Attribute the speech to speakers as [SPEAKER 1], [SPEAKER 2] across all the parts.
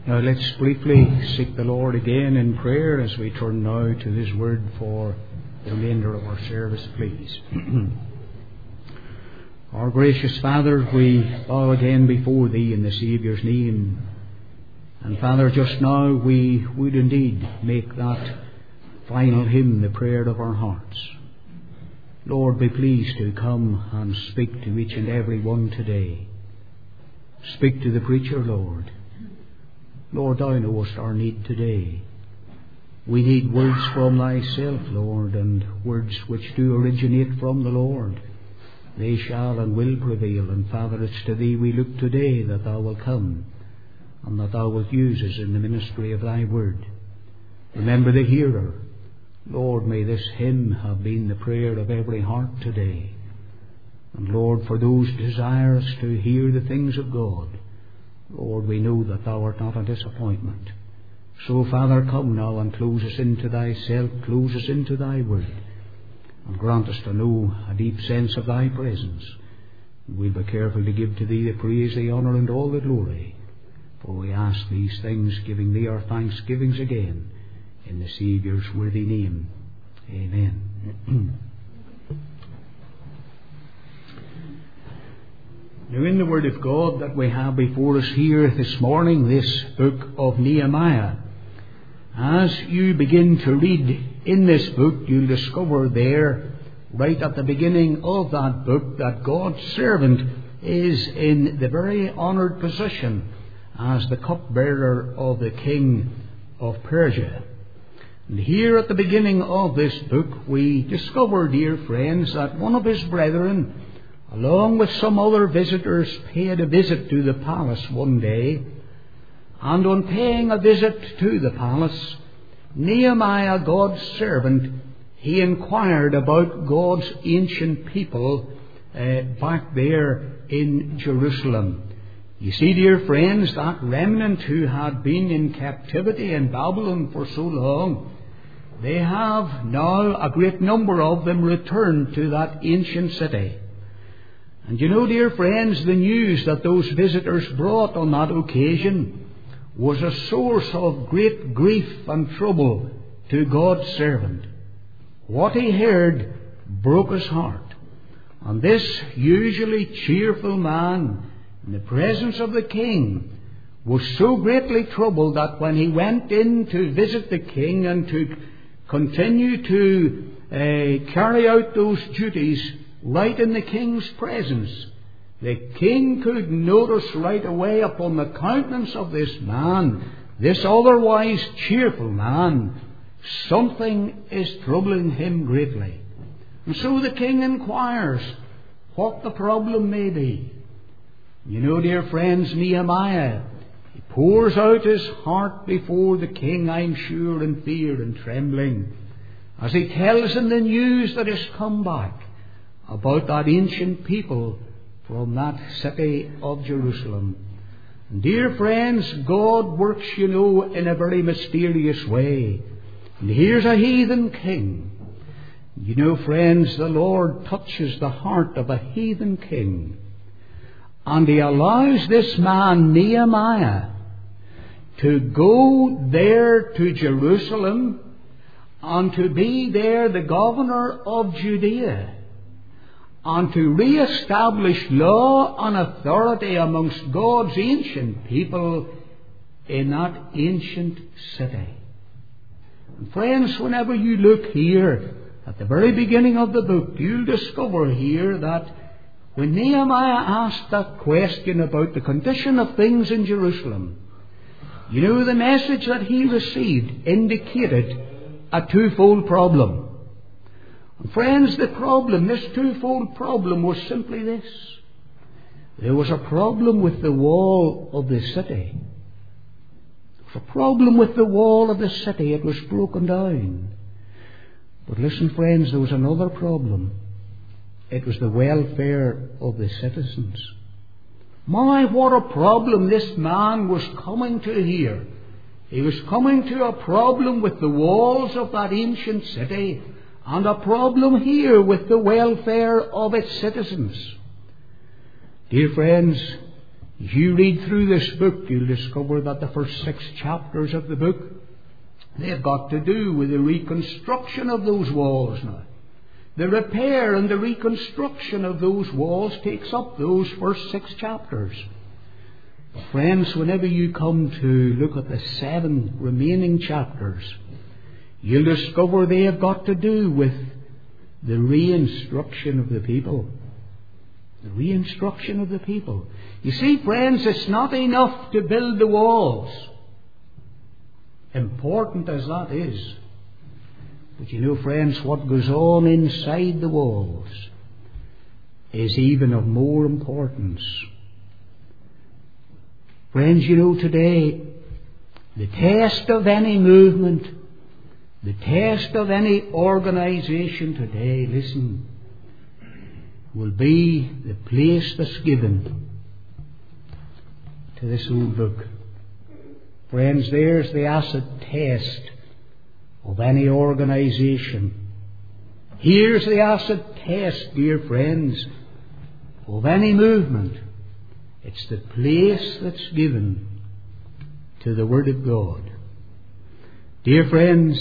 [SPEAKER 1] Now let's briefly seek the Lord again in prayer as we turn now to His Word for the remainder of our service, please. Our gracious Father, we bow again before Thee in the Saviour's name. And Father, just now we would indeed make that final hymn the prayer of our hearts. Lord, be pleased to come and speak to each and every one today. Speak to the preacher, Lord. Lord, Thou knowest our need today. We need words from Thyself, Lord, and words which do originate from the Lord. They shall and will prevail. And Father, it's to Thee we look today, that Thou wilt come and that Thou wilt use us in the ministry of Thy Word. Remember the hearer. Lord, may this hymn have been the prayer of every heart today. And Lord, for those desirous to hear the things of God, Lord, we know that Thou art not a disappointment. So, Father, come now and close us into Thyself, close us into Thy Word, and grant us to know a deep sense of Thy presence. And we'll be careful to give to Thee the praise, the honour, and all the glory. For we ask these things, giving Thee our thanksgivings again, in the Saviour's worthy name. Amen. Now, in the Word of God that we have before us here this morning, this book of Nehemiah, as you begin to read in this book, you'll discover there, right at the beginning of that book, that God's servant is in the very honoured position as the cupbearer of the king of Persia. And here at the beginning of this book, we discover, dear friends, that one of his brethren, along with some other visitors, paid a visit to the palace one day. And on paying a visit to the palace, Nehemiah, God's servant, he inquired about God's ancient people back there in Jerusalem. You see, dear friends, that remnant who had been in captivity in Babylon for so long, they have now, a great number of them, returned to that ancient city. And you know, dear friends, the news that those visitors brought on that occasion was a source of great grief and trouble to God's servant. What he heard broke his heart. And this usually cheerful man, in the presence of the king, was so greatly troubled that when he went in to visit the king and to continue to carry out those duties right in the king's presence, the king could notice right away upon the countenance of this man, this otherwise cheerful man, something is troubling him greatly. And so the king inquires what the problem may be. You know, dear friends, Nehemiah, he pours out his heart before the king, I'm sure, in fear and trembling, as he tells him the news that has come back about that ancient people from that city of Jerusalem. And dear friends, God works, you know, in a very mysterious way. And here's a heathen king. You know, friends, the Lord touches the heart of a heathen king. And he allows this man, Nehemiah, to go there to Jerusalem and to be there the governor of Judea, and to re-establish law and authority amongst God's ancient people in that ancient city. And friends, whenever you look here at the very beginning of the book, you'll discover here that when Nehemiah asked that question about the condition of things in Jerusalem, you know, the message that he received indicated a twofold problem. And friends, the problem, this twofold problem, was simply this. There was a problem with the wall of the city. There was a problem with the wall of the city. It was broken down. But listen, friends, there was another problem. It was the welfare of the citizens. My, what a problem this man was coming to here. He was coming to a problem with the walls of that ancient city, and a problem here with the welfare of its citizens. Dear friends, As you read through this book, you'll discover that the first 6 chapters of the book, they've got to do with the reconstruction of those walls now. The repair and the reconstruction of those walls takes up those first 6 chapters. Friends, whenever you come to look at the 7 remaining chapters, you'll discover they have got to do with the reinstruction of the people. The reinstruction of the people. You see, friends, it's not enough to build the walls, important as that is. But you know, friends, what goes on inside the walls is even of more importance. Friends, you know, today, the test of any movement, the test of any organization today, listen, will be the place that's given to this old book. Friends, there's the acid test of any organization. Here's the acid test, dear friends, of any movement. It's the place that's given to the Word of God. Dear friends,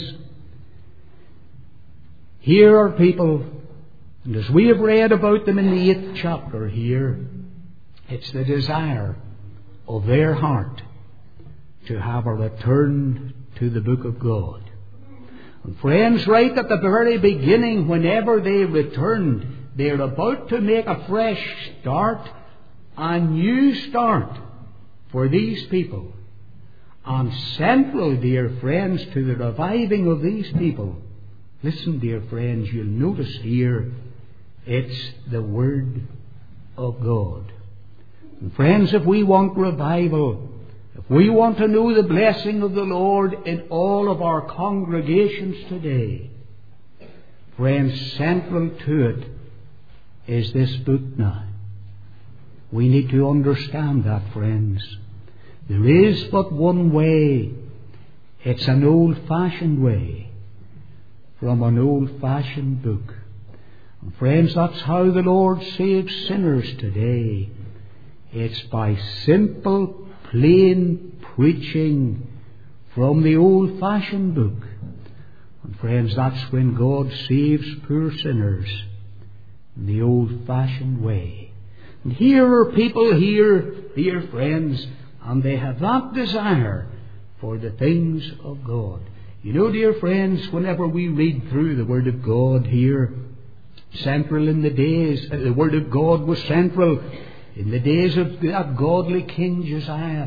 [SPEAKER 1] here are people, and as we have read about them in the 8th chapter here, it's the desire of their heart to have a return to the book of God. And friends, right at the very beginning, whenever they returned, they're about to make a fresh start, a new start for these people. And central, dear friends, to the reviving of these people, listen, dear friends, you'll notice here, it's the Word of God. And friends, if we want revival, if we want to know the blessing of the Lord in all of our congregations today, friends, central to it is this book now. We need to understand that, friends. There is but one way. It's an old-fashioned way from an old-fashioned book. And friends, that's how the Lord saves sinners today. It's by simple, plain preaching from the old-fashioned book. And friends, that's when God saves poor sinners in the old-fashioned way. And here are people here, dear friends, and they have that desire for the things of God. You know, dear friends, whenever we read through the Word of God here, central in the days, the Word of God was central in the days of that godly King Josiah,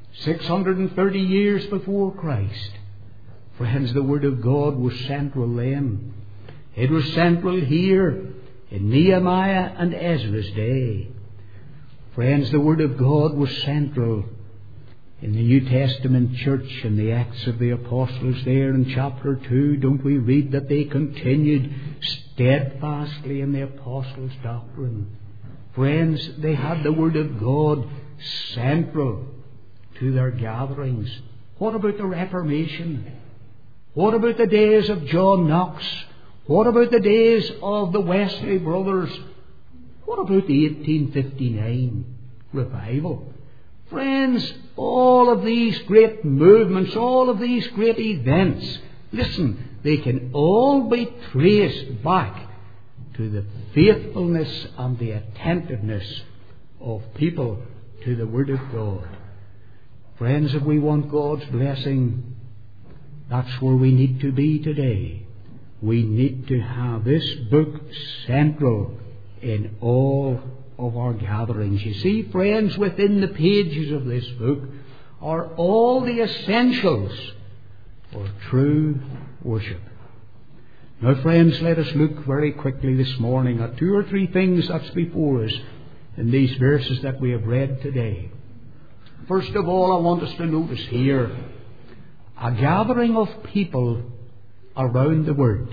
[SPEAKER 1] 630 years before Christ. Friends, the Word of God was central then. It was central here in Nehemiah and Ezra's day. Friends, the Word of God was central in the New Testament church in the Acts of the Apostles there in chapter 2. Don't we read that they continued steadfastly in the Apostles' doctrine? Friends, they had the Word of God central to their gatherings. What about the Reformation? What about the days of John Knox? What about the days of the Wesley brothers? What about the 1859 revival? Friends, all of these great movements, all of these great events, listen, they can all be traced back to the faithfulness and the attentiveness of people to the Word of God. Friends, if we want God's blessing, that's where we need to be today. We need to have this book central in all of our gatherings. You see, friends, within the pages of this book are all the essentials for true worship. Now, friends, let us look very quickly this morning at 2 or 3 things that's before us in these verses that we have read today. First of all, I want us to notice here a gathering of people around the Word.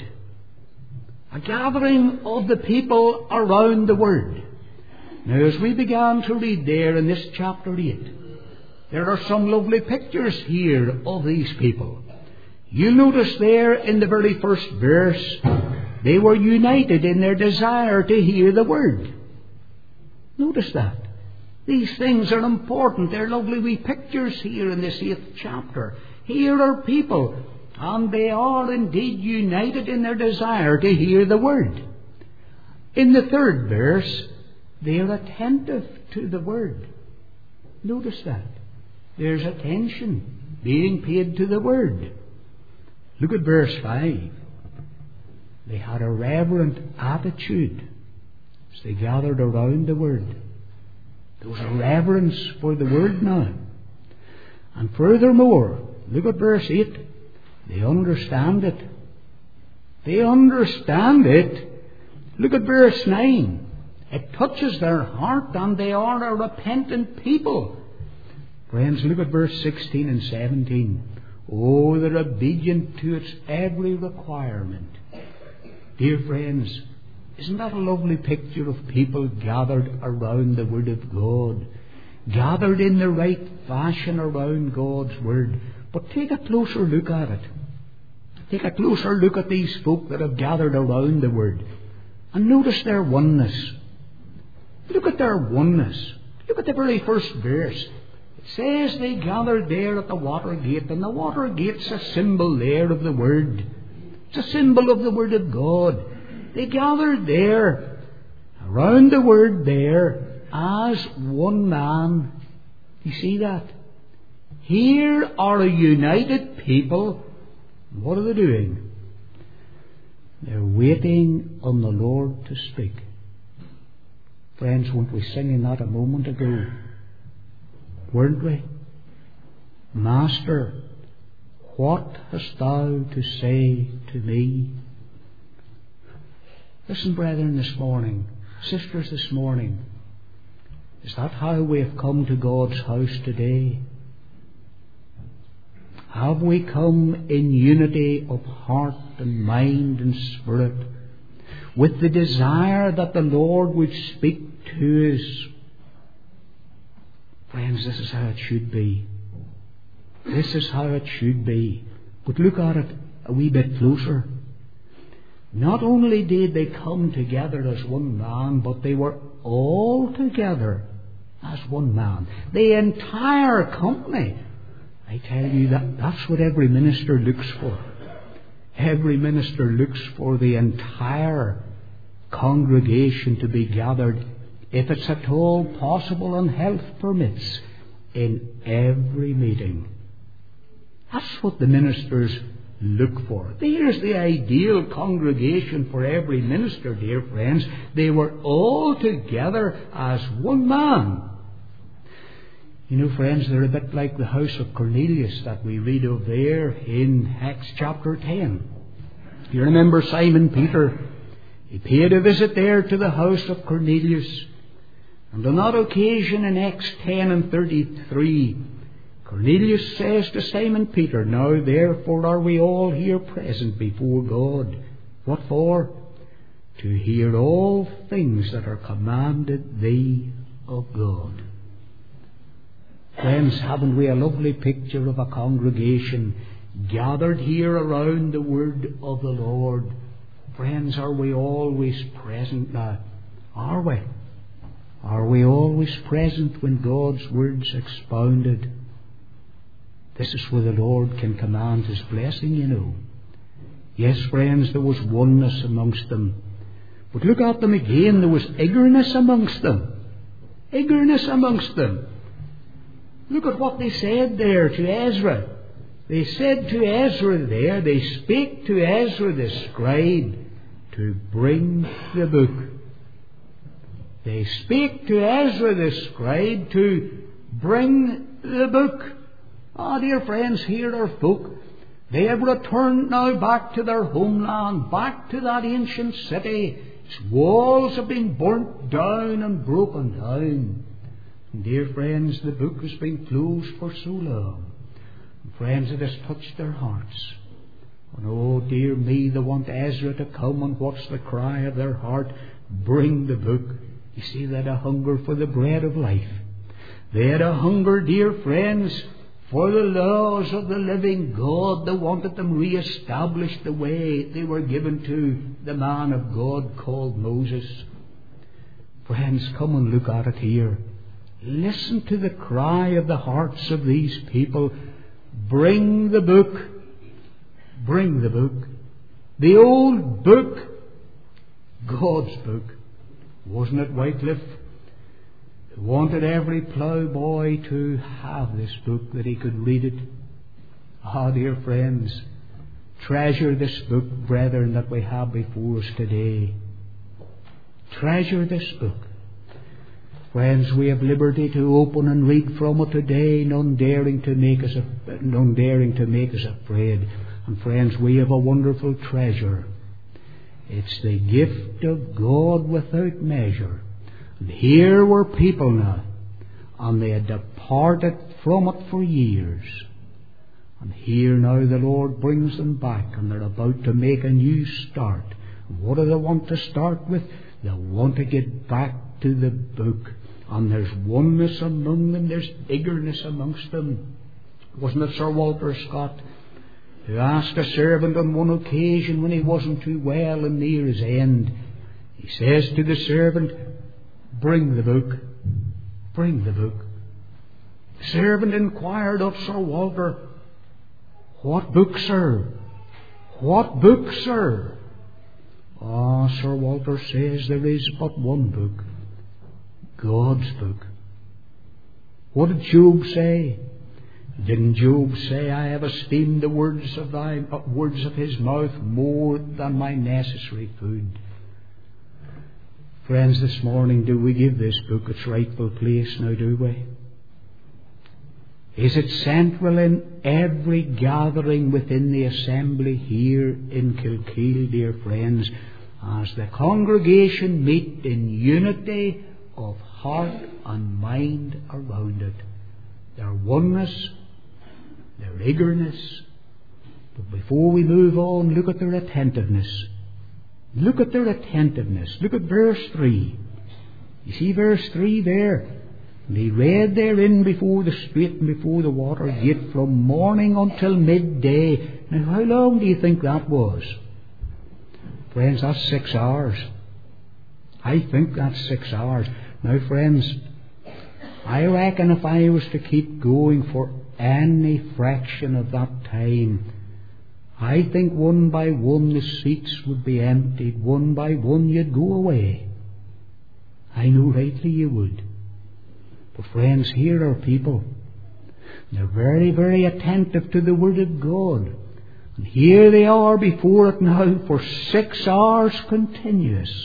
[SPEAKER 1] A gathering of the people around the Word. Now, as we began to read there in this chapter 8, there are some lovely pictures here of these people. You'll notice there in the very first verse, they were united in their desire to hear the Word. Notice that. These things are important. They're lovely wee pictures here in this 8th chapter. Here are people, and they are indeed united in their desire to hear the Word. In the 3rd verse, they are attentive to the Word. Notice that. There's attention being paid to the Word. Look at verse 5. They had a reverent attitude as they gathered around the Word. There was a reverence for the Word now. And furthermore, look at verse 8. They understand it. They understand it. Look at verse 9. It touches their heart, and they are a repentant people. Friends, look at verse 16 and 17. Oh, they're obedient to its every requirement. Dear friends, isn't that a lovely picture of people gathered around the Word of God? Gathered in the right fashion around God's Word. But take a closer look at it. Take a closer look at these folk that have gathered around the Word. And notice their oneness. Look at their oneness. Look at the very first verse. It says they gathered there at the water gate, and the water gate's a symbol there of the Word. It's a symbol of the Word of God. They gathered there, around the Word there, as one man. You see that? Here are a united people. What are they doing? They're waiting on the Lord to speak. Friends, weren't we singing that a moment ago? Weren't we? Master, what hast thou to say to me? Listen, brethren, this morning, sisters, this morning, is that how we have come to God's house today? Have we come in unity of heart and mind and spirit, with the desire that the Lord would speak to us? Friends, this is how it should be. This is how it should be. But look at it a wee bit closer. Not only did they come together as one man, but they were all together as one man. The entire company. I tell you, that's what every minister looks for. Every minister looks for the entire congregation to be gathered, if it's at all possible and health permits, in every meeting. That's what the ministers look for. There's the ideal congregation for every minister, dear friends. They were all together as one man. You know, friends, they're a bit like the house of Cornelius that we read of there in Acts chapter 10. You remember Simon Peter? He paid a visit there to the house of Cornelius. And on that occasion in Acts 10 and 33, Cornelius says to Simon Peter, Now therefore are we all here present before God. What for? To hear all things that are commanded thee of God. Friends, haven't we a lovely picture of a congregation gathered here around the Word of the Lord? Friends, are we always present now? Are we? Are we always present when God's Word's expounded? This is where the Lord can command His blessing, you know. Yes, friends, there was oneness amongst them. But look at them again. There was eagerness amongst them. Eagerness amongst them. Look at what they said there to Ezra. They said to Ezra there, they spake to Ezra the scribe to bring the book. They spake to Ezra the scribe to bring the book. Ah, dear friends, here are folk. They have returned now back to their homeland, back to that ancient city. Its walls have been burnt down and broken down. And dear friends, the book has been closed for so long. And friends, it has touched their hearts. And oh, dear me, they want Ezra to come, and what's the cry of their heart? Bring the book. You see, they had a hunger for the bread of life. They had a hunger, dear friends, for the laws of the living God. They wanted them re-established the way they were given to the man of God called Moses. Friends, come and look at it here. Listen to the cry of the hearts of these people. Bring the book. Bring the book. The old book. God's book. Wasn't it Wycliffe who wanted every ploughboy to have this book, that he could read it? Ah, dear friends, treasure this book, brethren, that we have before us today. Treasure this book. Friends, we have liberty to open and read from it today, none daring to make us afraid. And friends, we have a wonderful treasure. It's the gift of God without measure. And here were people now, and they had departed from it for years. And here now the Lord brings them back, and they're about to make a new start. What do they want to start with? They want to get back to the book. And there's oneness among them, there's eagerness amongst them. Wasn't it Sir Walter Scott who asked a servant on one occasion when he wasn't too well and near his end? He says to the servant, "Bring the book. Bring the book." The servant inquired of Sir Walter, "What book, sir? What book, sir?" Ah, Sir Walter says, there is but one book. God's book. What did Job say? Didn't Job say, "I have esteemed the words of his mouth more than my necessary food"? Friends, this morning, do we give this book its rightful place now, do we? Is it central in every gathering within the assembly here in Kilkeel, dear friends, as the congregation meet in unity of heart and mind around it? Their oneness, their eagerness. But before we move on, look at their attentiveness. Look at their attentiveness. Look at verse 3. You see verse 3 there? They read therein before the street and before the water gate from morning until midday. Now, how long do you think that was? Friends, that's 6 hours. I think that's 6 hours. Now, friends, I reckon if I was to keep going for any fraction of that time, I think one by one the seats would be emptied. One by one you'd go away. I know rightly you would. But friends, here are people. They're very, very attentive to the Word of God. And here they are before it now for 6 hours continuous.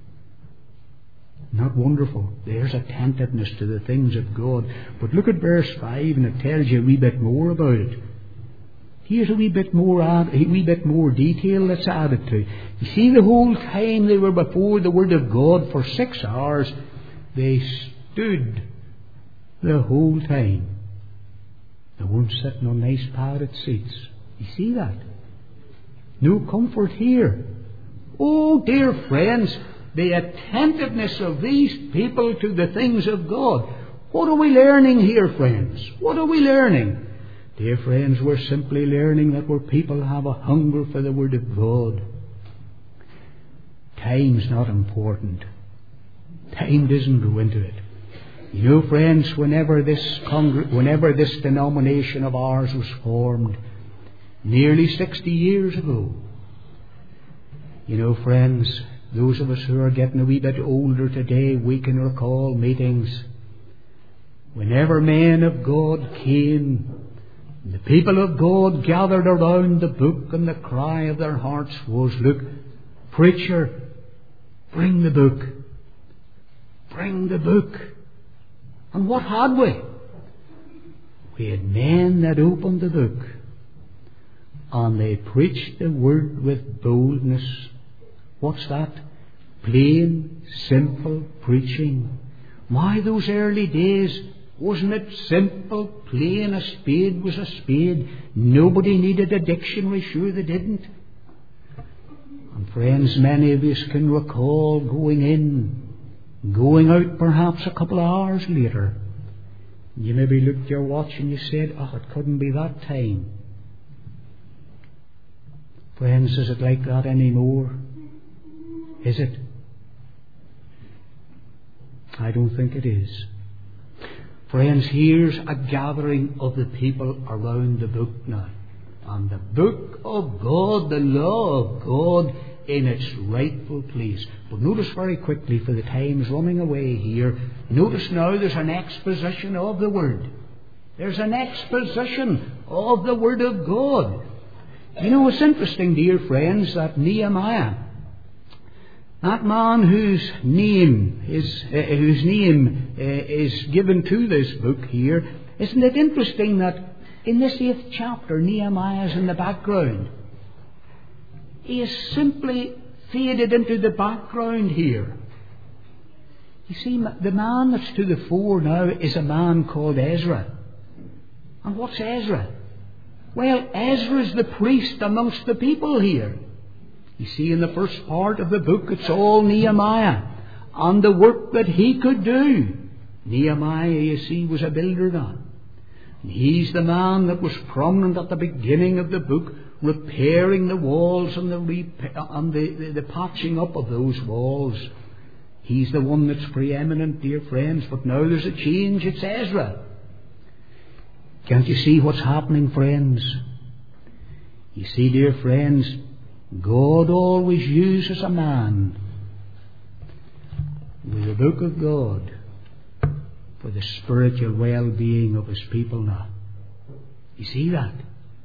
[SPEAKER 1] Not wonderful? There's attentiveness to the things of God. But look at verse 5 and it tells you a wee bit more about it. Here's a wee bit more detail that's added to. You see, the whole time they were before the Word of God for 6 hours, they stood the whole time. They weren't sitting on nice padded seats. You see that? No comfort here. Oh, dear friends, the attentiveness of these people to the things of God. What are we learning here, friends? What are we learning? Dear friends, we're simply learning that where people have a hunger for the Word of God, time's not important. Time doesn't go into it. You know, friends, whenever this denomination of ours was formed, nearly 60 years ago, you know, friends, those of us who are getting a wee bit older today, we can recall meetings. Whenever men of God came, the people of God gathered around the book, and the cry of their hearts was, "Look, preacher, bring the book. Bring the book." And what had we? We had men that opened the book, and they preached the Word with boldness. What's that? Plain, simple preaching. Why, those early days, wasn't it simple, plain? A spade was a spade. Nobody needed a dictionary. Sure they didn't. And friends, many of us can recall going in, going out perhaps a couple of hours later. You maybe looked at your watch and you said, "Oh, it couldn't be that time." Friends, is it like that anymore? Is it? I don't think it is. Friends, here's a gathering of the people around the book now. And the book of God, the law of God, in its rightful place. But notice very quickly, for the time's running away here, notice now there's an exposition of the Word. There's an exposition of the Word of God. You know, it's interesting, dear friends, that Nehemiah, that man whose name is given to this book here, isn't it interesting that in this 8th chapter, Nehemiah is in the background? He is simply faded into the background here. You see, the man that's to the fore now is a man called Ezra. And what's Ezra? Well, Ezra is the priest amongst the people here. You see, in the first part of the book, it's all Nehemiah and the work that he could do. Nehemiah, you see, was a builder now. And he's the man that was prominent at the beginning of the book, repairing the walls and the patching up of those walls. He's the one that's preeminent, dear friends. But now there's a change. It's Ezra. Can't you see what's happening, friends? You see, dear friends, God always uses a man with the book of God for the spiritual well-being of His people now. You see that?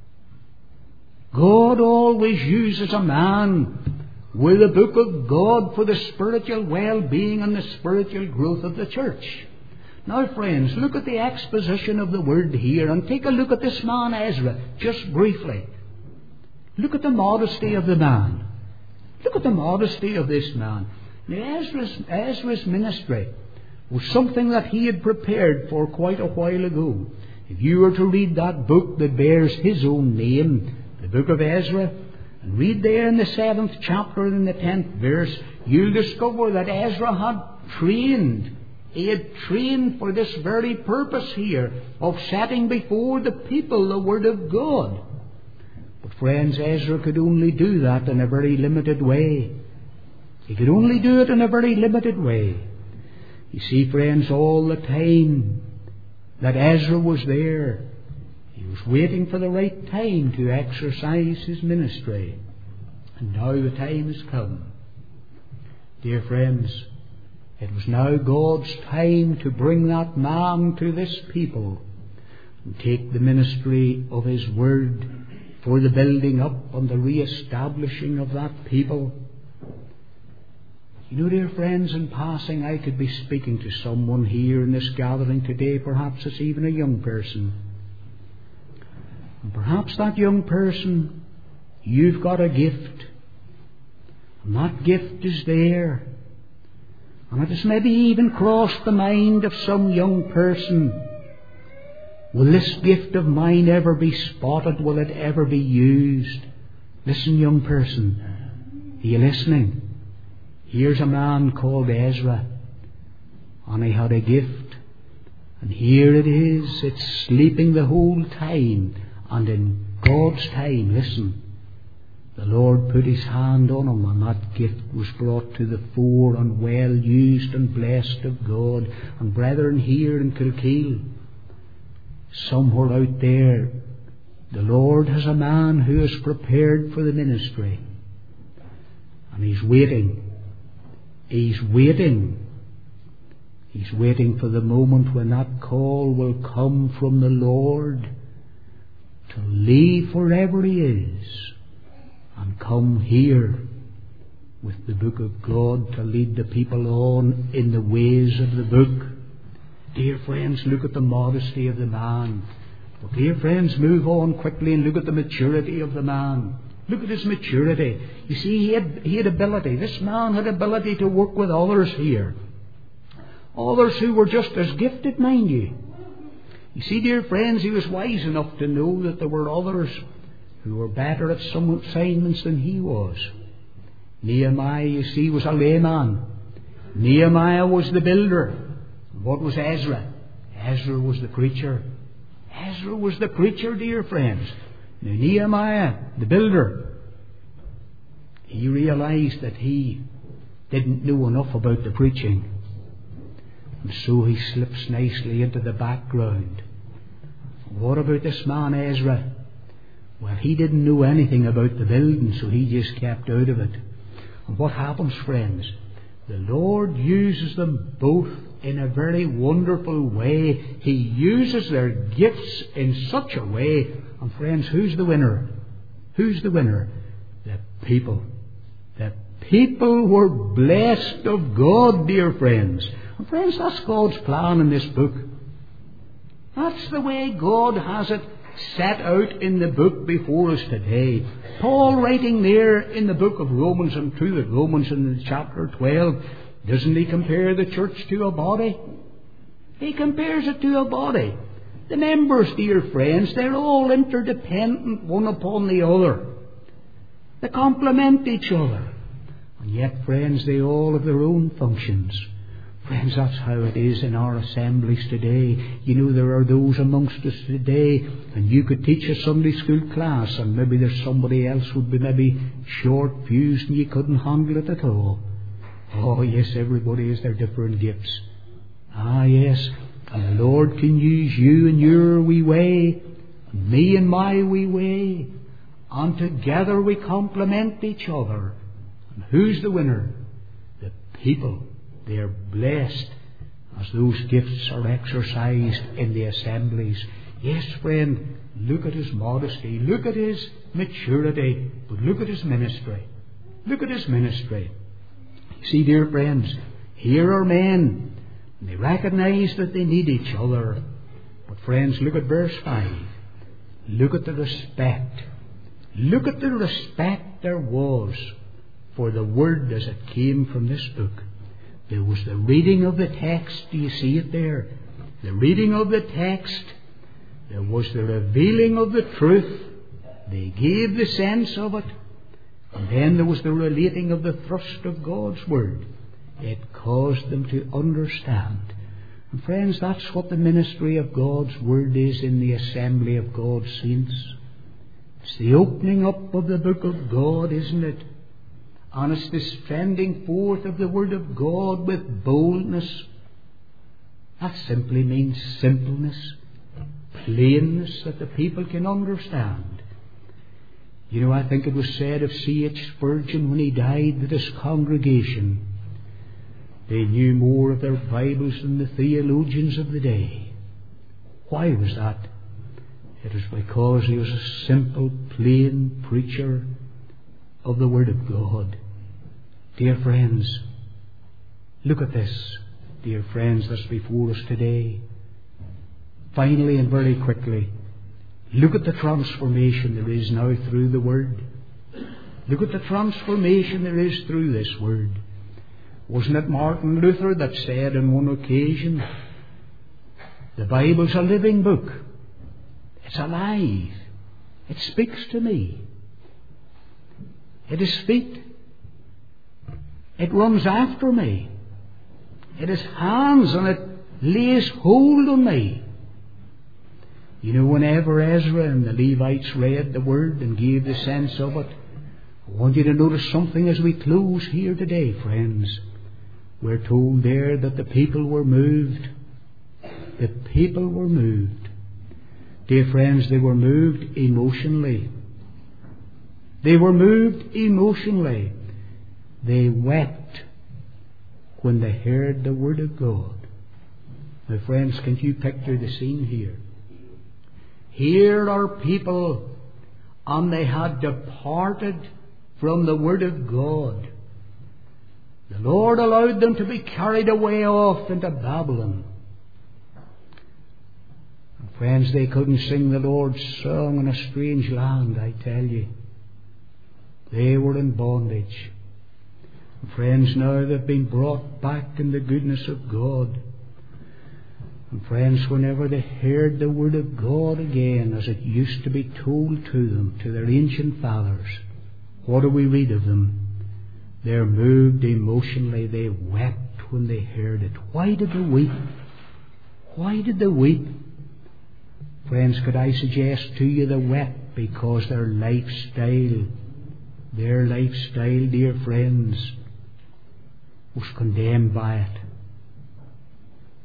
[SPEAKER 1] God always uses a man with the book of God for the spiritual well-being and the spiritual growth of the church. Now, friends, look at the exposition of the Word here and take a look at this man Ezra, just briefly. Look at the modesty of the man. Look at the modesty of this man. Now, Ezra's ministry was something that he had prepared for quite a while ago. If you were to read that book that bears his own name, the book of Ezra, and read there in the 7th chapter and in the 10th verse, you'll discover that Ezra had trained. He had trained for this very purpose here of setting before the people the Word of God. But friends, Ezra could only do that in a very limited way. He could only do it in a very limited way. You see, friends, all the time that Ezra was there, he was waiting for the right time to exercise his ministry. And now the time has come. Dear friends, it was now God's time to bring that man to this people and take the ministry of His Word for the building up and the re-establishing of that people. You know, dear friends, in passing, I could be speaking to someone here in this gathering today. Perhaps it's even a young person. And perhaps that young person, you've got a gift. And that gift is there. And it has maybe even crossed the mind of some young person. Will this gift of mine ever be spotted? Will it ever be used? Listen, young person. Are you listening? Here's a man called Ezra. And he had a gift. And here it is. It's sleeping the whole time. And in God's time, listen, the Lord put His hand on him, and that gift was brought to the fore and well used and blessed of God. And brethren, here in Kilkeel, somewhere out there, the Lord has a man who is prepared for the ministry. And He's waiting. He's waiting. He's waiting for the moment when that call will come from the Lord to leave wherever he is and come here with the book of God to lead the people on in the ways of the book. Dear friends, look at the modesty of the man. But dear friends, move on quickly and look at the maturity of the man. Look at his maturity. You see, he had ability. This man had ability to work with others here. Others who were just as gifted, mind you. You see, dear friends, he was wise enough to know that there were others who were better at some assignments than he was. Nehemiah, you see, was a layman. Nehemiah was the builder. What was Ezra? Ezra was the preacher. Ezra was the preacher, dear friends. Now, Nehemiah, the builder, he realized that he didn't know enough about the preaching. And so he slips nicely into the background. What about this man Ezra? Well, he didn't know anything about the building, so he just kept out of it. And what happens, friends? The Lord uses them both in a very wonderful way. He uses their gifts in such a way. And friends, who's the winner? Who's the winner? The people. The people were blessed of God, dear friends. And friends, that's God's plan in this book. That's the way God has it set out in the book before us today. Paul, writing there in the book of Romans, and to the Romans in chapter 12, doesn't he compare the church to a body? He compares it to a body. The members, dear friends, they're all interdependent one upon the other. They complement each other. And yet, friends, they all have their own functions. Friends, that's how it is in our assemblies today. You know, there are those amongst us today, and you could teach a Sunday school class, and maybe there's somebody else would be maybe short-fused and you couldn't handle it at all. Oh, yes, everybody has their different gifts. Ah, yes, and the Lord can use you in your wee way, and me in my wee way, and together we complement each other. And who's the winner? The people. They are blessed as those gifts are exercised in the assemblies. Yes, friend, look at his modesty, look at his maturity, but look at his ministry. Look at his ministry. You see, dear friends, here are men, and they recognize that they need each other. But friends, look at verse 5. Look at the respect. Look at the respect there was for the word as it came from this book. There was the reading of the text. Do you see it there? The reading of the text. There was the revealing of the truth. They gave the sense of it. And then there was the relating of the thrust of God's word. It caused them to understand. And friends, that's what the ministry of God's word is in the assembly of God's saints. It's the opening up of the book of God, isn't it? And it's the sending forth of the word of God with boldness. That simply means simpleness, plainness, that the people can understand. You know, I think it was said of C.H. Spurgeon when he died that his congregation, they knew more of their Bibles than the theologians of the day. Why was that? It was because he was a simple, plain preacher of the Word of God. Dear friends, look at this, dear friends, that's before us today. Finally and very quickly, look at the transformation there is now through the Word. Look at the transformation there is through this Word. Wasn't it Martin Luther that said on one occasion, the Bible's a living book. It's alive. It speaks to me. It is feet. It runs after me. It is hands, and it lays hold on me. You know, whenever Ezra and the Levites read the Word and gave the sense of it, I want you to notice something as we close here today, friends. We're told there that the people were moved. The people were moved. Dear friends, they were moved emotionally. They were moved emotionally. They wept when they heard the Word of God. My friends, can you picture the scene here? Here are people, and they had departed from the Word of God. The Lord allowed them to be carried away off into Babylon. And friends, they couldn't sing the Lord's song in a strange land, I tell you. They were in bondage. And friends, now they've been brought back in the goodness of God. And friends, whenever they heard the Word of God again, as it used to be told to them, to their ancient fathers, what do we read of them? They're moved emotionally. They wept when they heard it. Why did they weep? Why did they weep? Friends, could I suggest to you they wept because their lifestyle, dear friends, was condemned by it.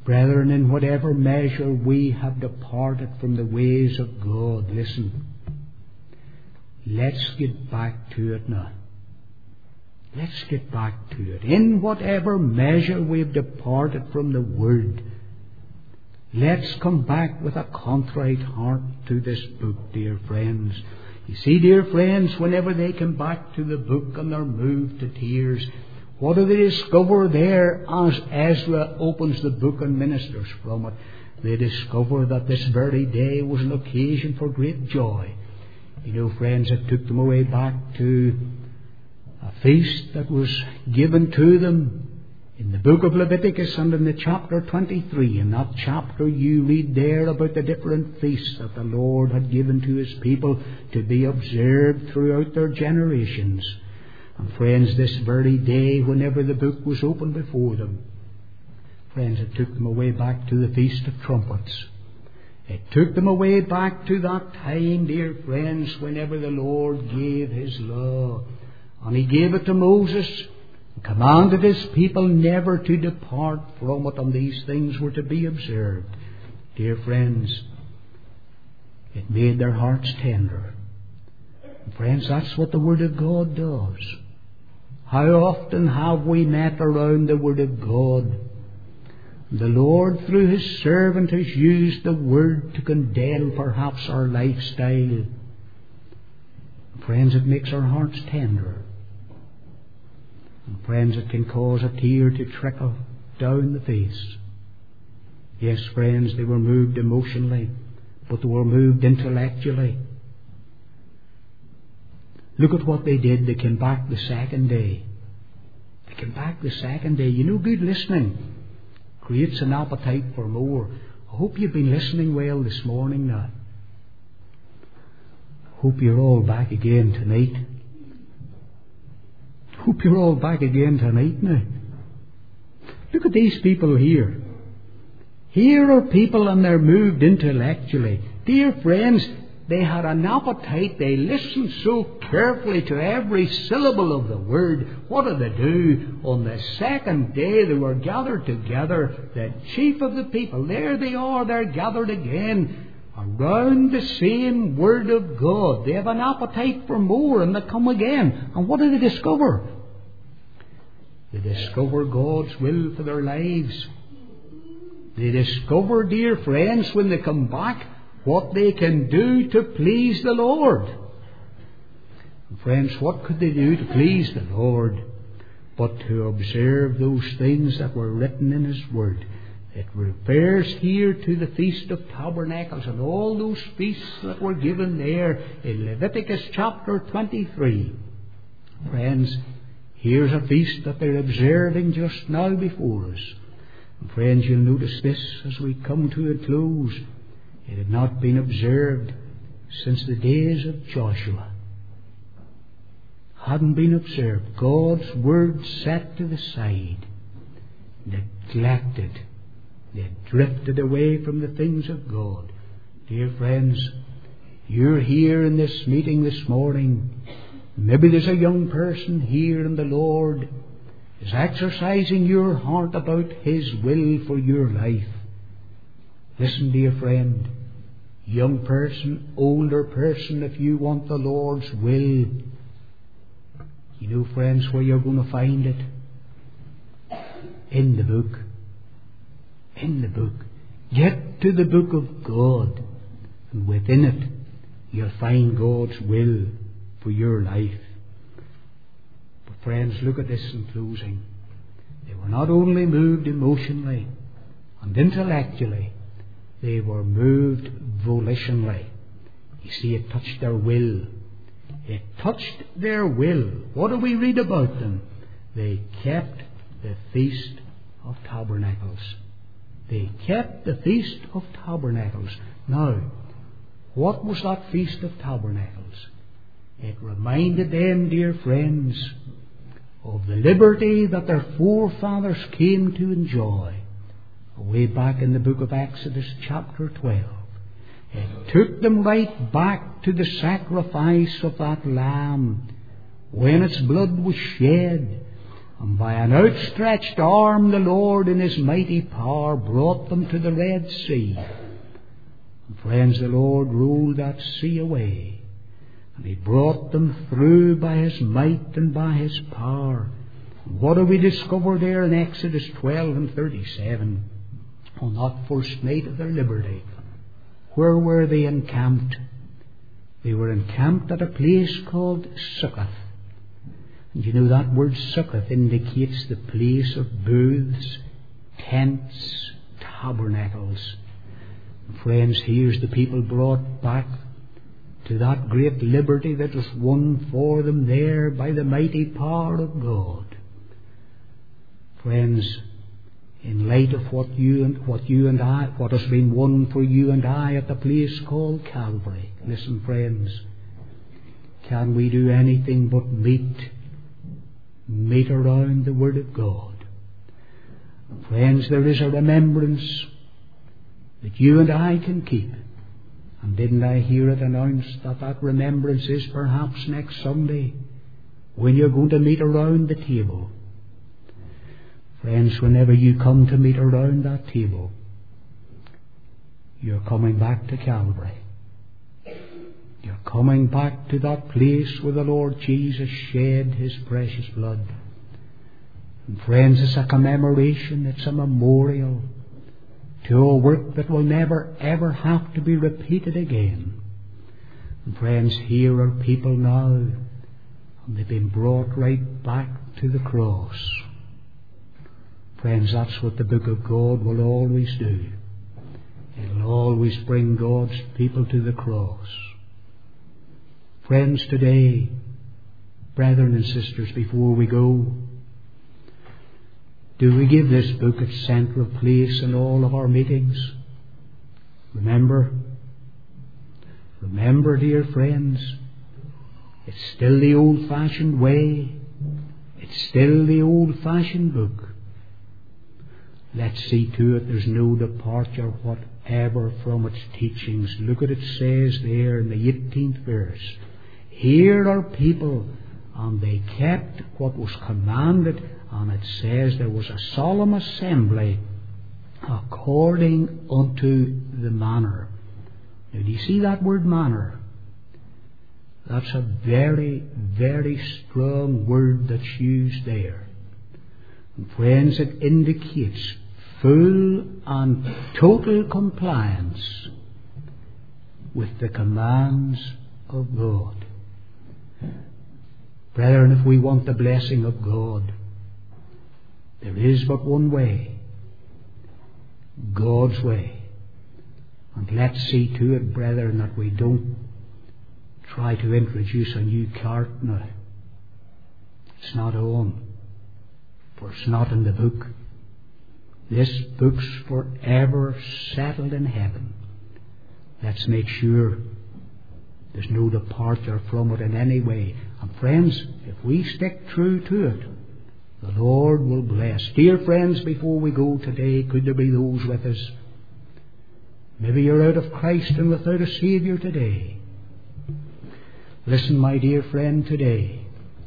[SPEAKER 1] Brethren, in whatever measure we have departed from the ways of God, listen, let's get back to it now. Let's get back to it. In whatever measure we've departed from the Word, let's come back with a contrite heart to this book, dear friends. You see, dear friends, whenever they come back to the book and they're moved to tears, what do they discover there as Ezra opens the book and ministers from it? They discover that this very day was an occasion for great joy. You know, friends, it took them away back to a feast that was given to them in the book of Leviticus and in the chapter 23. In that chapter you read there about the different feasts that the Lord had given to His people to be observed throughout their generations. And friends, this very day, whenever the book was opened before them, friends, it took them away back to the Feast of Trumpets. It took them away back to that time, dear friends, whenever the Lord gave His law. And He gave it to Moses, and commanded His people never to depart from it, and these things were to be observed. Dear friends, it made their hearts tender. And friends, that's what the Word of God does. How often have we met around the Word of God? The Lord, through His servant, has used the Word to condemn perhaps our lifestyle. Friends, it makes our hearts tender. And friends, it can cause a tear to trickle down the face. Yes, friends, they were moved emotionally, but they were moved intellectually. Look at what they did. They came back the second day. They came back the second day. You know, good listening creates an appetite for more. I hope you've been listening well this morning now. Hope you're all back again tonight. Hope you're all back again tonight now. Look at these people here. Here are people and they're moved intellectually. Dear friends, they had an appetite. They listened so carefully to every syllable of the Word. What did they do? On the second day they were gathered together, the chief of the people. There they are, they're gathered again around the same Word of God. They have an appetite for more, and they come again. And what do they discover? They discover God's will for their lives. They discover, dear friends, when they come back, what they can do to please the Lord. And friends, what could they do to please the Lord but to observe those things that were written in His Word? It refers here to the Feast of Tabernacles and all those feasts that were given there in Leviticus chapter 23. Friends, here's a feast that they're observing just now before us. And friends, you'll notice this as we come to a close. It had not been observed since the days of Joshua. Hadn't been observed. God's Word set to the side, neglected. They had drifted away from the things of God. Dear friends, you're here in this meeting this morning. Maybe there's a young person here and the Lord is exercising your heart about His will for your life. Listen, dear friend, young person, older person, if you want the Lord's will, you know, friends, where you're going to find it? In the book. In the book. Get to the book of God, and within it you'll find God's will for your life. But friends, look at this in closing. They were not only moved emotionally and intellectually, they were moved volitionally. You see, it touched their will. It touched their will. What do we read about them? They kept the Feast of Tabernacles. They kept the Feast of Tabernacles. Now, what was that Feast of Tabernacles? It reminded them, dear friends, of the liberty that their forefathers came to enjoy way back in the book of Exodus chapter 12. It took them right back to the sacrifice of that lamb when its blood was shed. And by an outstretched arm the Lord in his mighty power brought them to the Red Sea. And friends, the Lord ruled that sea away, and he brought them through by his might and by his power. And what do we discover there in Exodus 12 and 37? On that first night of their liberty, where were they encamped? They were encamped at a place called Succoth. And you know that word Succoth indicates the place of booths, tents, tabernacles. And friends, here's the people brought back to that great liberty that was won for them there by the mighty power of God. Friends, in light of what has been won for you and I at the place called Calvary, listen, friends, can we do anything but meet around the Word of God? Friends, there is a remembrance that you and I can keep. And didn't I hear it announced that remembrance is perhaps next Sunday when you're going to meet around the table? Friends, whenever you come to meet around that table, you're coming back to Calvary. You're coming back to that place where the Lord Jesus shed his precious blood. And friends, it's a commemoration, it's a memorial to a work that will never ever have to be repeated again. And friends, here are people now, and they've been brought right back to the cross. Friends, that's what the book of God will always do. It'll always bring God's people to the cross. Friends, today, brethren and sisters, before we go, do we give this book its central place in all of our meetings? Remember, dear friends, it's still the old-fashioned way. It's still the old-fashioned book. Let's see to it there's no departure whatever from its teachings. Look what it says there in the 18th verse. Here are people, and they kept what was commanded, and it says there was a solemn assembly according unto the manner. Now, do you see that word manner? That's a very, very strong word that's used there. And friends, it indicates full and total compliance with the commands of God. Brethren, if we want the blessing of God, there is but one way, God's way. And let's see to it, brethren, that we don't try to introduce a new cart now. It's not on, for it's not in the book. This book's forever settled in heaven. Let's make sure there's no departure from it in any way. And friends, if we stick true to it, the Lord will bless. Dear friends, before we go today, could there be those with us? Maybe you're out of Christ and without a Saviour today. Listen, my dear friend, today.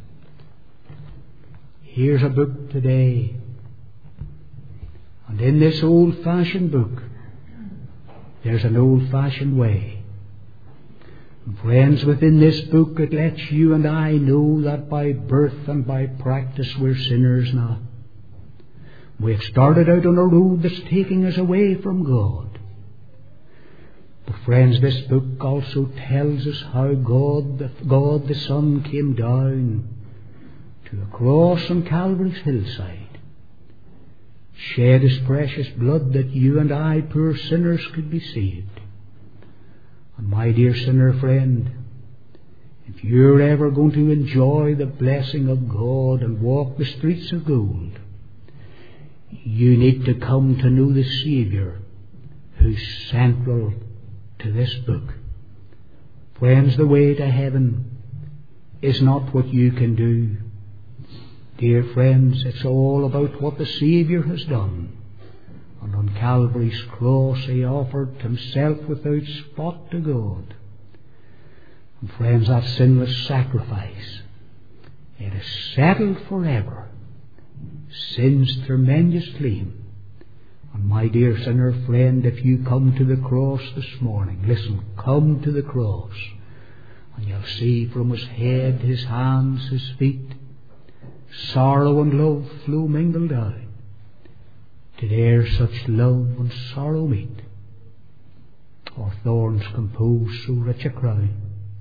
[SPEAKER 1] Here's a book today. And in this old-fashioned book, there's an old-fashioned way. And friends, within this book it lets you and I know that by birth and by practice we're sinners now. We've started out on a road that's taking us away from God. But friends, this book also tells us how God the Son came down to the cross on Calvary's hillside, shed his precious blood that you and I, poor sinners, could be saved. And my dear sinner friend, if you're ever going to enjoy the blessing of God and walk the streets of gold, you need to come to know the Saviour who's central to this book. Friends, the way to heaven is not what you can do. Dear friends, it's all about what the Saviour has done. And on Calvary's cross he offered himself without spot to God. And friends, that sinless sacrifice, it is settled forever sin's tremendous claim. And my dear sinner friend, if you come to the cross this morning, listen, come to the cross, and you'll see from his head, his hands, his feet, sorrow and love flow mingled out. Did e'er such love and sorrow meet, or thorns compose so rich a crown?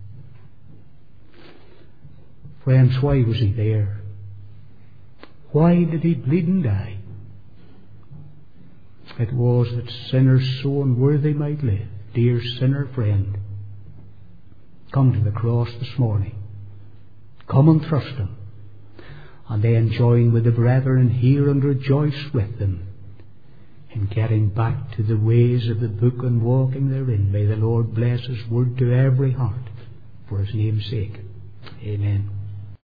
[SPEAKER 1] Friends, why was he there? Why did he bleed and die? It was that sinners so unworthy might live. Dear sinner friend, come to the cross this morning. Come and trust him, and then join with the brethren here and rejoice with them in getting back to the ways of the book and walking therein. May the Lord bless his word to every heart for his name's sake. Amen.